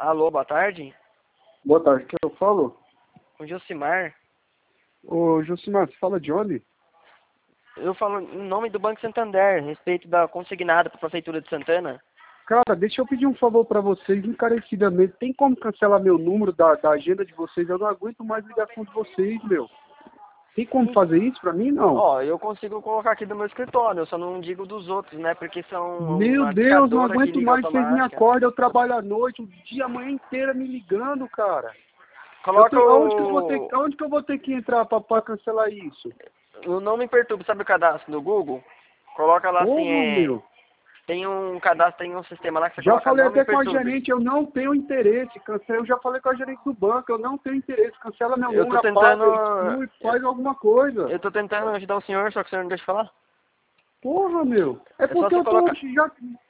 Alô, boa tarde. Boa tarde, quem eu falo? O Josimar. Ô, Josimar, você fala de onde? Eu falo em nome do Banco Santander, a respeito da consignada para a Prefeitura de Santana. Cara, deixa eu pedir um favor pra vocês, encarecidamente. Tem como cancelar meu número da agenda de vocês? Eu não aguento mais ligação de vocês, meu. Tem como fazer isso pra mim, não? Ó, eu consigo colocar aqui do meu escritório, eu só não digo dos outros, né? Porque são Meu uma Deus, não discadora que aguento liga mais, vocês me automática. acordam, eu trabalho à noite, o dia, a manhã inteira me ligando, cara. Coloca Aonde que eu vou ter que entrar pra cancelar isso? o Não Me Perturbe, sabe o cadastro do Google? Coloca lá assim, Porra, meu. tem um cadastro, tem um sistema lá que você Já coloca falei Não Me até com a Perturbe. gerente, eu não tenho interesse. Eu já falei com a gerente do banco, eu não tenho interesse. Cancela meu Eu tô número, tentando. apaga, exclui, faz alguma coisa. Eu tô tentando ajudar o senhor, só que o senhor não deixa falar. Porra, meu. É É só porque você eu tô colocar. já.